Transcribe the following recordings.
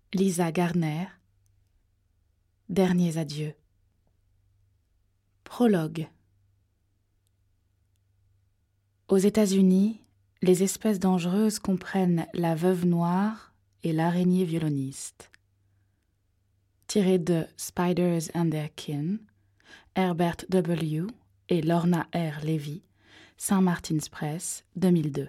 Lisa Garner. Derniers adieux. Prologue. Aux États-Unis, les espèces dangereuses comprennent la veuve noire et l'araignée violoniste. Tiré de Spiders and Their Kin, Herbert W. et Lorna R. Levy, St. Martin's Press, 2002.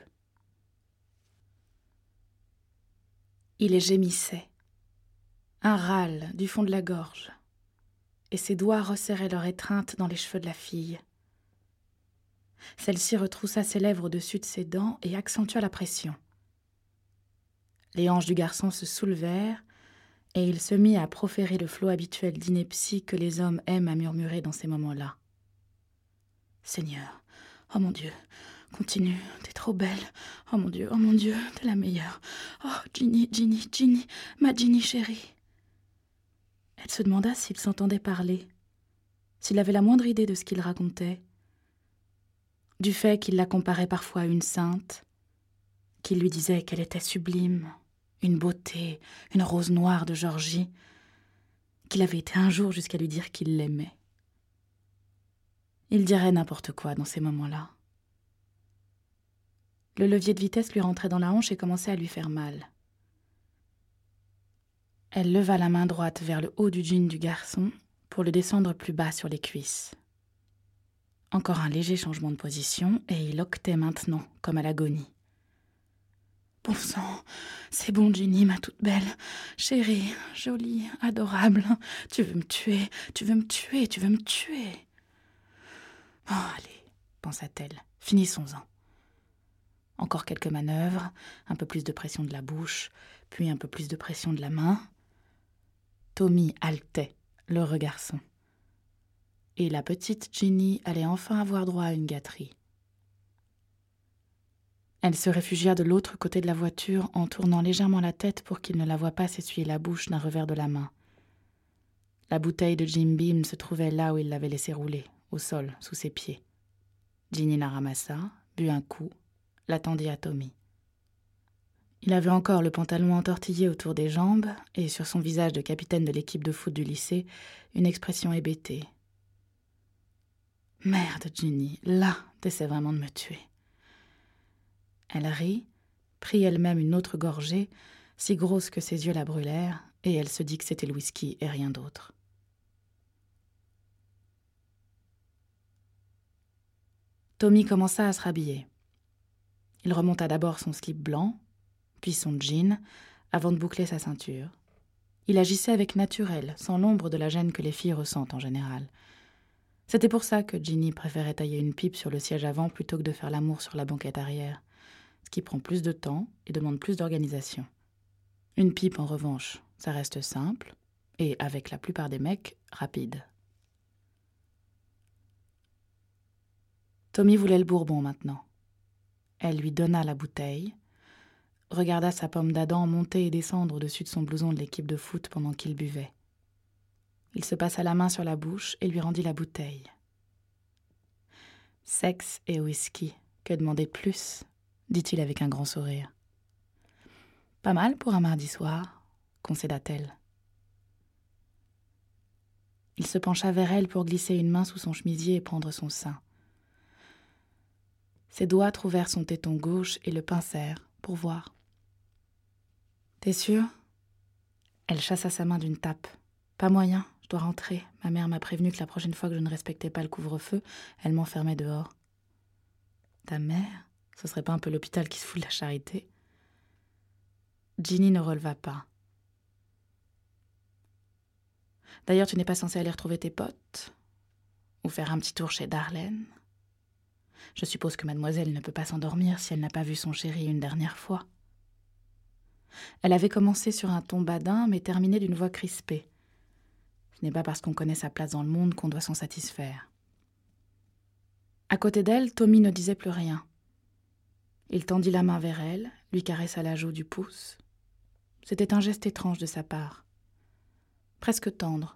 Il gémissait. Un râle du fond de la gorge, et ses doigts resserraient leur étreinte dans les cheveux de la fille. Celle-ci retroussa ses lèvres au-dessus de ses dents et accentua la pression. Les hanches du garçon se soulevèrent, et il se mit à proférer le flot habituel d'ineptie que les hommes aiment à murmurer dans ces moments-là. « Seigneur, oh mon Dieu, continue, t'es trop belle. Oh mon Dieu, t'es la meilleure. Oh, Ginny, Ginny, Ginny, ma Ginny chérie. » Elle se demanda s'il s'entendait parler, s'il avait la moindre idée de ce qu'il racontait, du fait qu'il la comparait parfois à une sainte, qu'il lui disait qu'elle était sublime, une beauté, une rose noire de Georgie, qu'il avait été un jour jusqu'à lui dire qu'il l'aimait. Il dirait n'importe quoi dans ces moments-là. Le levier de vitesse lui rentrait dans la hanche et commençait à lui faire mal. Elle leva la main droite vers le haut du jean du garçon pour le descendre plus bas sur les cuisses. Encore un léger changement de position et il octait maintenant, comme à l'agonie. « Bon sang, c'est bon Ginny, ma toute belle, chérie, jolie, adorable. Tu veux me tuer, tu veux me tuer, tu veux me tuer. » « Oh, allez, pensa-t-elle, finissons-en. » Encore quelques manœuvres, un peu plus de pression de la bouche, puis un peu plus de pression de la main. Tommy haletait, l'heureux garçon. Et la petite Ginny allait enfin avoir droit à une gâterie. Elle se réfugia de l'autre côté de la voiture en tournant légèrement la tête pour qu'il ne la voie pas s'essuyer la bouche d'un revers de la main. La bouteille de Jim Beam se trouvait là où il l'avait laissée rouler, au sol, sous ses pieds. Ginny la ramassa, but un coup, la tendit à Tommy. Il avait encore le pantalon entortillé autour des jambes et sur son visage de capitaine de l'équipe de foot du lycée, une expression hébétée. « Merde, Ginny, là, t'essaies vraiment de me tuer. » Elle rit, prit elle-même une autre gorgée, si grosse que ses yeux la brûlèrent, et elle se dit que c'était le whisky et rien d'autre. Tommy commença à se rhabiller. Il remonta d'abord son slip blanc, puis son jean, avant de boucler sa ceinture. Il agissait avec naturel, sans l'ombre de la gêne que les filles ressentent en général. C'était pour ça que Ginny préférait tailler une pipe sur le siège avant plutôt que de faire l'amour sur la banquette arrière, ce qui prend plus de temps et demande plus d'organisation. Une pipe, en revanche, ça reste simple, et avec la plupart des mecs, rapide. Tommy voulait le bourbon maintenant. Elle lui donna la bouteille, regarda sa pomme d'Adam monter et descendre au-dessus de son blouson de l'équipe de foot pendant qu'il buvait. Il se passa la main sur la bouche et lui rendit la bouteille. « Sexe et whisky, que demander de plus ?» dit-il avec un grand sourire. « Pas mal pour un mardi soir, » concéda-t-elle. Il se pencha vers elle pour glisser une main sous son chemisier et prendre son sein. Ses doigts trouvèrent son téton gauche et le pincèrent pour voir. « T'es sûre ?» Elle chassa sa main d'une tape. « Pas moyen, je dois rentrer. Ma mère m'a prévenu que la prochaine fois que je ne respectais pas le couvre-feu, elle m'enfermait dehors. »« Ta mère ? Ce serait pas un peu l'hôpital qui se fout de la charité ?» Ginny ne releva pas. « D'ailleurs, tu n'es pas censée aller retrouver tes potes ? Ou faire un petit tour chez Darlene ? Je suppose que mademoiselle ne peut pas s'endormir si elle n'a pas vu son chéri une dernière fois. » Elle avait commencé sur un ton badin, mais terminé d'une voix crispée. Ce n'est pas parce qu'on connaît sa place dans le monde qu'on doit s'en satisfaire. À côté d'elle, Tommy ne disait plus rien. Il tendit la main vers elle, lui caressa la joue du pouce. C'était un geste étrange de sa part. Presque tendre.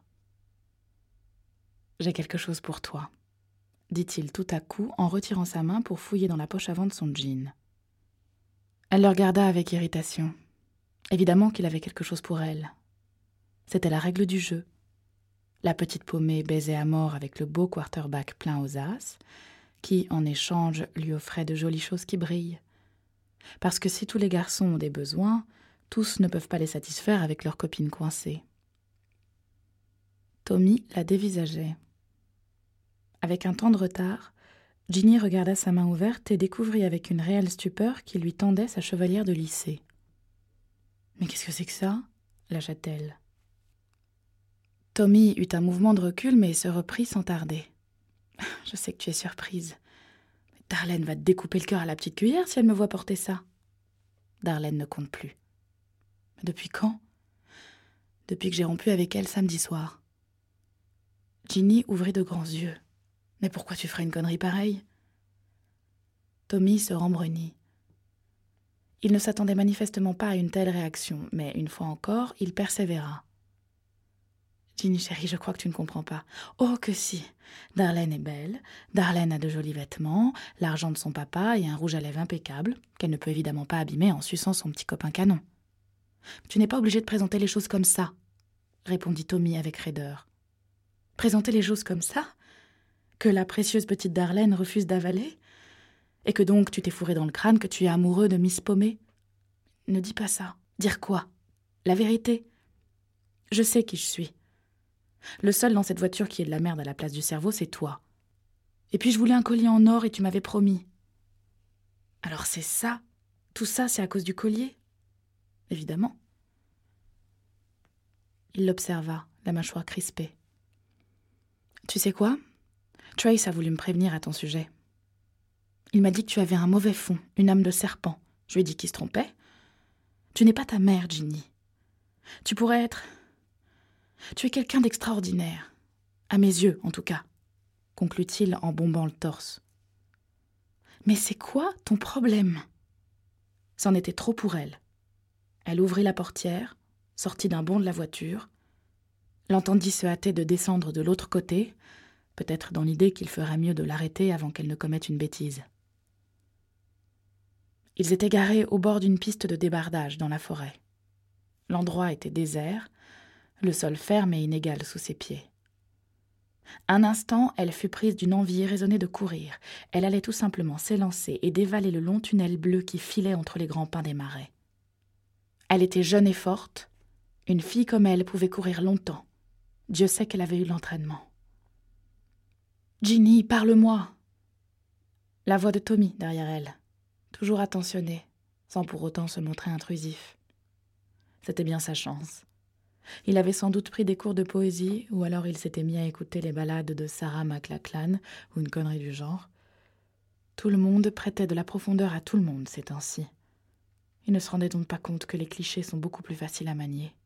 « J'ai quelque chose pour toi », dit-il tout à coup en retirant sa main pour fouiller dans la poche avant de son jean. Elle le regarda avec irritation. Évidemment qu'il avait quelque chose pour elle. C'était la règle du jeu. La petite paumée baisait à mort avec le beau quarterback plein aux as, qui, en échange, lui offrait de jolies choses qui brillent. Parce que si tous les garçons ont des besoins, tous ne peuvent pas les satisfaire avec leurs copines coincées. Tommy la dévisageait. Avec un temps de retard, Ginny regarda sa main ouverte et découvrit avec une réelle stupeur qu'il lui tendait sa chevalière de lycée. « Mais qu'est-ce que c'est que ça ?» lâcha-t-elle. Tommy eut un mouvement de recul mais se reprit sans tarder. « Je sais que tu es surprise. Darlene va te découper le cœur à la petite cuillère si elle me voit porter ça. » Darlene ne compte plus. « Depuis quand ?» ?»« Depuis que j'ai rompu avec elle samedi soir. » Ginny ouvrit de grands yeux. « Mais pourquoi tu ferais une connerie pareille ?» Tommy se rembrunit. Il ne s'attendait manifestement pas à une telle réaction, mais une fois encore, il persévéra. « Ginny chérie, je crois que tu ne comprends pas. »« Oh que si. Darlene est belle, Darlene a de jolis vêtements, l'argent de son papa et un rouge à lèvres impeccable, qu'elle ne peut évidemment pas abîmer en suçant son petit copain canon. »« Tu n'es pas obligé de présenter les choses comme ça, » répondit Tommy avec raideur. « Présenter les choses comme ça ? Que la précieuse petite Darlene refuse d'avaler ? Et que donc tu t'es fourré dans le crâne que tu es amoureux de Miss Paumée ? Ne dis pas ça. Dire quoi ? La vérité ? Je sais qui je suis. Le seul dans cette voiture qui est de la merde à la place du cerveau, c'est toi. Et puis je voulais un collier en or et tu m'avais promis. Alors c'est ça ? Tout ça, c'est à cause du collier ? Évidemment. Il l'observa, la mâchoire crispée. Tu sais quoi ? Trace a voulu me prévenir à ton sujet. Il m'a dit que tu avais un mauvais fond, une âme de serpent. Je lui ai dit qu'il se trompait. Tu n'es pas ta mère, Ginny. Tu pourrais être... Tu es quelqu'un d'extraordinaire. À mes yeux, en tout cas, conclut-il en bombant le torse. Mais c'est quoi ton problème ? C'en était trop pour elle. Elle ouvrit la portière, sortit d'un bond de la voiture, l'entendit se hâter de descendre de l'autre côté, peut-être dans l'idée qu'il ferait mieux de l'arrêter avant qu'elle ne commette une bêtise. Ils étaient garés au bord d'une piste de débardage dans la forêt. L'endroit était désert, le sol ferme et inégal sous ses pieds. Un instant, elle fut prise d'une envie irraisonnée de courir. Elle allait tout simplement s'élancer et dévaler le long tunnel bleu qui filait entre les grands pins des marais. Elle était jeune et forte. Une fille comme elle pouvait courir longtemps. Dieu sait qu'elle avait eu l'entraînement. « Ginny, parle-moi !» La voix de Tommy derrière elle, toujours attentionné, sans pour autant se montrer intrusif. C'était bien sa chance. Il avait sans doute pris des cours de poésie, ou alors il s'était mis à écouter les ballades de Sarah McLachlan, ou une connerie du genre. Tout le monde prêtait de la profondeur à tout le monde ces temps-ci. Il ne se rendait donc pas compte que les clichés sont beaucoup plus faciles à manier.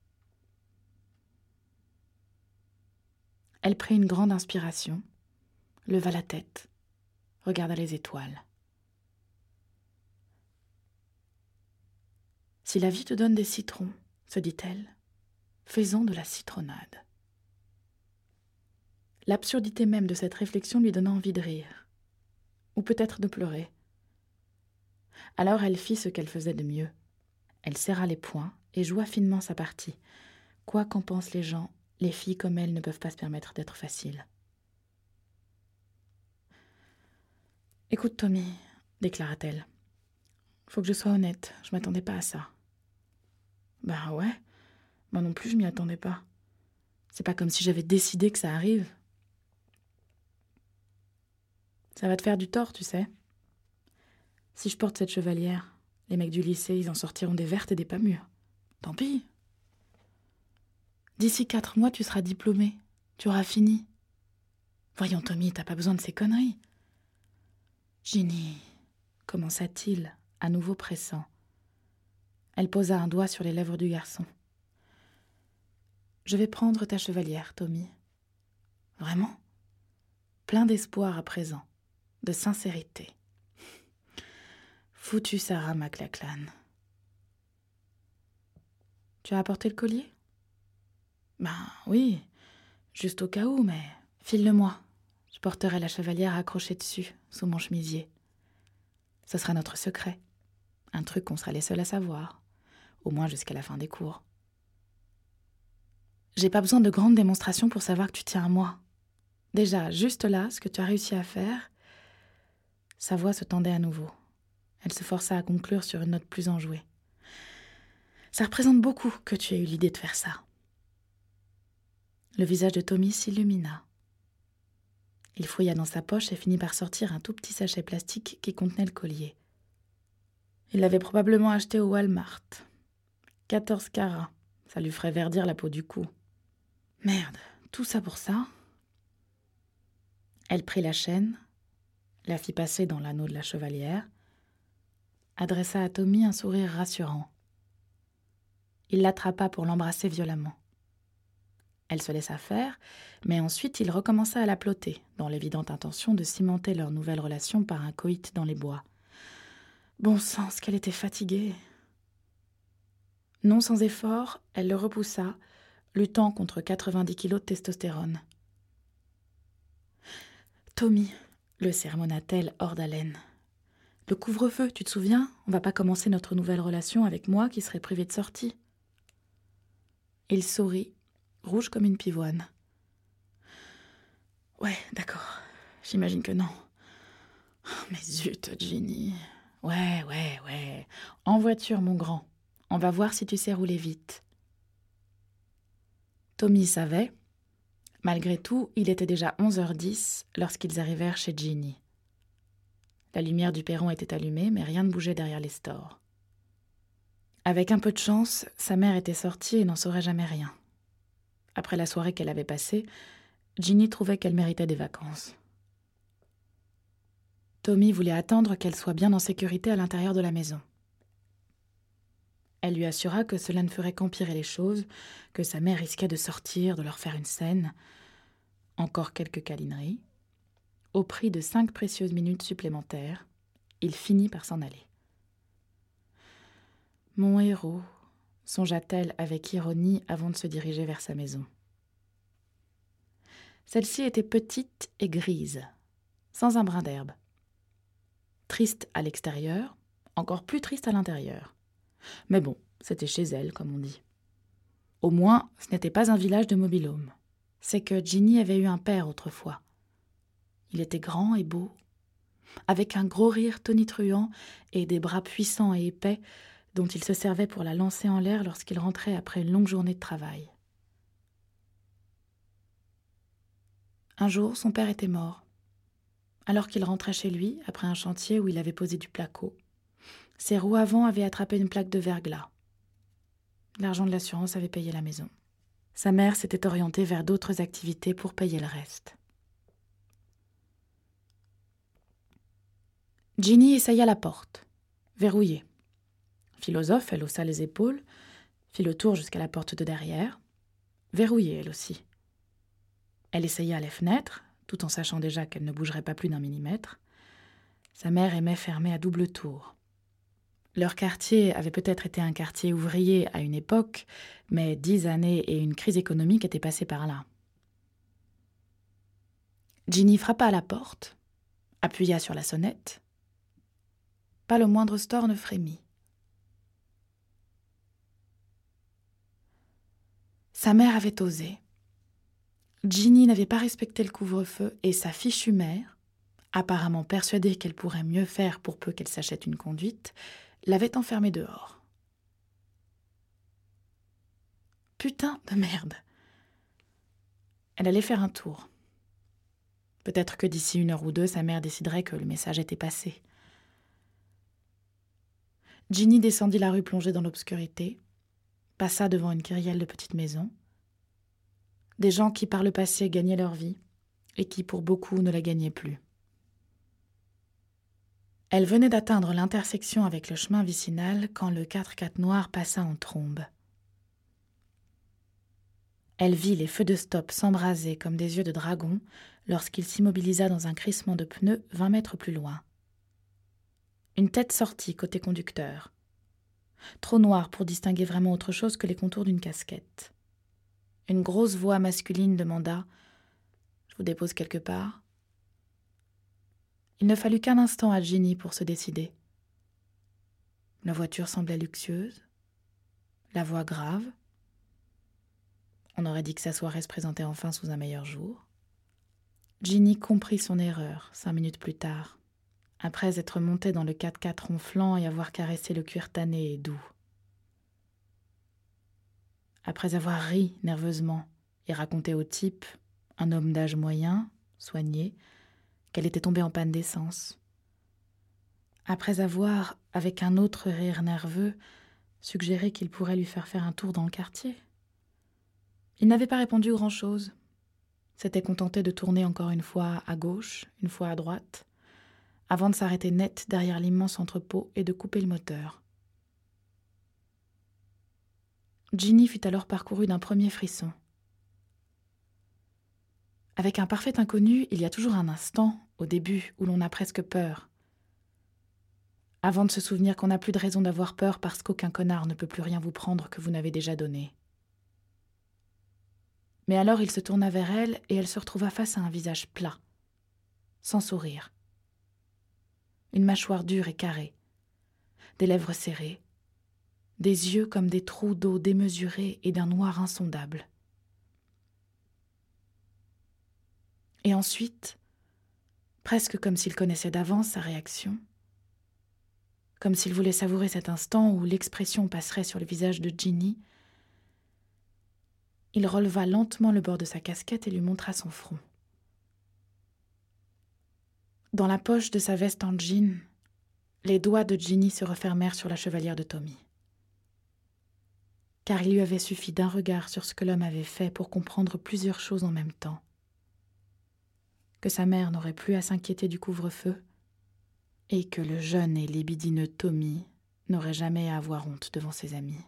Elle prit une grande inspiration, leva la tête, regarda les étoiles. « Si la vie te donne des citrons, se dit-elle, fais-en de la citronnade. » L'absurdité même de cette réflexion lui donna envie de rire, ou peut-être de pleurer. Alors elle fit ce qu'elle faisait de mieux. Elle serra les poings et joua finement sa partie. Quoi qu'en pensent les gens, les filles comme elle ne peuvent pas se permettre d'être faciles. « Écoute, Tommy, déclara-t-elle. Faut que je sois honnête, je m'attendais pas à ça. » Ben ouais, moi non plus je m'y attendais pas. C'est pas comme si j'avais décidé que ça arrive. Ça va te faire du tort, tu sais. Si je porte cette chevalière, les mecs du lycée, ils en sortiront des vertes et des pas mûres. Tant pis. D'ici 4 mois, tu seras diplômé. Tu auras fini. Voyons, Tommy, t'as pas besoin de ces conneries. Ginny, commença-t-il, à nouveau pressant. Elle posa un doigt sur les lèvres du garçon. Je vais prendre ta chevalière, Tommy. Vraiment ? Plein d'espoir à présent, de sincérité. Foutue Sarah McLachlan. Tu as apporté le collier ? Ben oui, juste au cas où, mais file-le-moi. Je porterai la chevalière accrochée dessus, sous mon chemisier. Ce sera notre secret. Un truc qu'on sera les seuls à savoir. au moins jusqu'à la fin des cours. J'ai pas besoin de grandes démonstrations pour savoir que tu tiens à moi. Déjà, juste là, ce que tu as réussi à faire... » Sa voix se tendait à nouveau. Elle se força à conclure sur une note plus enjouée. « Ça représente beaucoup que tu aies eu l'idée de faire ça. » Le visage de Tommy s'illumina. Il fouilla dans sa poche et finit par sortir un tout petit sachet plastique qui contenait le collier. Il l'avait probablement acheté au Walmart. 14 carats, ça lui ferait verdir la peau du cou. Merde, tout ça pour ça? Elle prit la chaîne, la fit passer dans l'anneau de la chevalière, adressa à Tommy un sourire rassurant. Il l'attrapa pour l'embrasser violemment. Elle se laissa faire, mais ensuite il recommença à la plotter, dans l'évidente intention de cimenter leur nouvelle relation par un coït dans les bois. Bon sang, qu'elle était fatiguée. Non sans effort, elle le repoussa, luttant contre 90 kilos de testostérone. « Tommy, le sermonna-t-elle hors d'haleine. Le couvre-feu, tu te souviens? On va pas commencer notre nouvelle relation avec moi qui serait privé de sortie. » Il sourit, rouge comme une pivoine. « Ouais, d'accord, j'imagine que non. Mais zut, Ginny. Ouais. En voiture, mon grand. On va voir si tu sais rouler vite. » Tommy savait. Malgré tout, il était déjà 11h10 lorsqu'ils arrivèrent chez Ginny. La lumière du perron était allumée, mais rien ne bougeait derrière les stores. Avec un peu de chance, sa mère était sortie et n'en saurait jamais rien. Après la soirée qu'elle avait passée, Ginny trouvait qu'elle méritait des vacances. Tommy voulait attendre qu'elle soit bien en sécurité à l'intérieur de la maison. Elle lui assura que cela ne ferait qu'empirer les choses, que sa mère risquait de sortir, de leur faire une scène. Encore quelques câlineries. Au prix de 5 précieuses minutes supplémentaires, il finit par s'en aller. « Mon héros », songea-t-elle avec ironie avant de se diriger vers sa maison. Celle-ci était petite et grise, sans un brin d'herbe. Triste à l'extérieur, encore plus triste à l'intérieur. Mais bon, c'était chez elle, comme on dit. Au moins, ce n'était pas un village de mobil-home. C'est que Ginny avait eu un père autrefois. Il était grand et beau, avec un gros rire tonitruant et des bras puissants et épais dont il se servait pour la lancer en l'air lorsqu'il rentrait après une longue journée de travail. Un jour, son père était mort. Alors qu'il rentrait chez lui, après un chantier où il avait posé du placo, ses roues avant avaient attrapé une plaque de verglas. L'argent de l'assurance avait payé la maison. Sa mère s'était orientée vers d'autres activités pour payer le reste. Ginny essaya la porte, verrouillée. Philosophe, elle haussa les épaules, fit le tour jusqu'à la porte de derrière, verrouillée elle aussi. Elle essaya les fenêtres, tout en sachant déjà qu'elle ne bougerait pas plus d'1 millimètre. Sa mère aimait fermer à double tour. Leur quartier avait peut-être été un quartier ouvrier à une époque, mais 10 années et une crise économique étaient passées par là. Ginny frappa à la porte, appuya sur la sonnette. Pas le moindre store ne frémit. Sa mère avait osé. Ginny n'avait pas respecté le couvre-feu et sa fichue mère, apparemment persuadée qu'elle pourrait mieux faire pour peu qu'elle s'achète une conduite, l'avait enfermée dehors. Putain de merde. Elle allait faire un tour. Peut-être que d'ici 1 heure ou 2, sa mère déciderait que le message était passé. Ginny descendit la rue plongée dans l'obscurité, passa devant une kyrielle de petites maisons. Des gens qui par le passé gagnaient leur vie et qui pour beaucoup ne la gagnaient plus. Elle venait d'atteindre l'intersection avec le chemin vicinal quand le 4x4 noir passa en trombe. Elle vit les feux de stop s'embraser comme des yeux de dragon lorsqu'il s'immobilisa dans un crissement de pneus 20 mètres plus loin. Une tête sortit côté conducteur. Trop noire pour distinguer vraiment autre chose que les contours d'une casquette. Une grosse voix masculine demanda « Je vous dépose quelque part ?» Il ne fallut qu'un instant à Ginny pour se décider. La voiture semblait luxueuse, la voix grave. On aurait dit que sa soirée se présentait enfin sous un meilleur jour. Ginny comprit son erreur 5 minutes plus tard, après être montée dans le 4x4 ronflant et avoir caressé le cuir tanné et doux. Après avoir ri nerveusement et raconté au type, un homme d'âge moyen, soigné, qu'elle était tombée en panne d'essence. Après avoir, avec un autre rire nerveux, suggéré qu'il pourrait lui faire un tour dans le quartier. Il n'avait pas répondu grand-chose. S'était contenté de tourner encore une fois à gauche, une fois à droite, avant de s'arrêter net derrière l'immense entrepôt et de couper le moteur. Ginny fut alors parcourue d'un premier frisson. Avec un parfait inconnu, il y a toujours un instant, au début, où l'on a presque peur. Avant de se souvenir qu'on n'a plus de raison d'avoir peur parce qu'aucun connard ne peut plus rien vous prendre que vous n'avez déjà donné. Mais alors il se tourna vers elle et elle se retrouva face à un visage plat, sans sourire. Une mâchoire dure et carrée, des lèvres serrées, des yeux comme des trous d'eau démesurés et d'un noir insondable. Et ensuite, presque comme s'il connaissait d'avance sa réaction, comme s'il voulait savourer cet instant où l'expression passerait sur le visage de Ginny, il releva lentement le bord de sa casquette et lui montra son front. Dans la poche de sa veste en jean, les doigts de Ginny se refermèrent sur la chevalière de Tommy. Car il lui avait suffi d'un regard sur ce que l'homme avait fait pour comprendre plusieurs choses en même temps. Que sa mère n'aurait plus à s'inquiéter du couvre-feu et que le jeune et libidineux Tommy n'aurait jamais à avoir honte devant ses amis.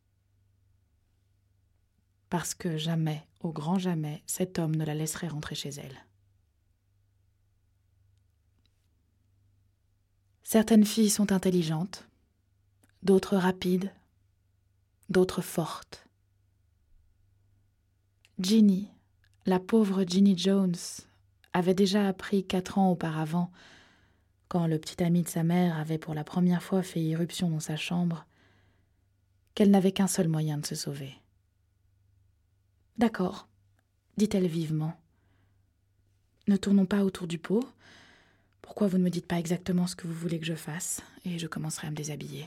Parce que jamais, au grand jamais, cet homme ne la laisserait rentrer chez elle. Certaines filles sont intelligentes, d'autres rapides, d'autres fortes. Ginny, la pauvre Ginny Jones, avait déjà appris 4 ans auparavant, quand le petit ami de sa mère avait pour la première fois fait irruption dans sa chambre, qu'elle n'avait qu'un seul moyen de se sauver. « D'accord, » dit-elle vivement. « Ne tournons pas autour du pot. Pourquoi vous ne me dites pas exactement ce que vous voulez que je fasse, et je commencerai à me déshabiller. »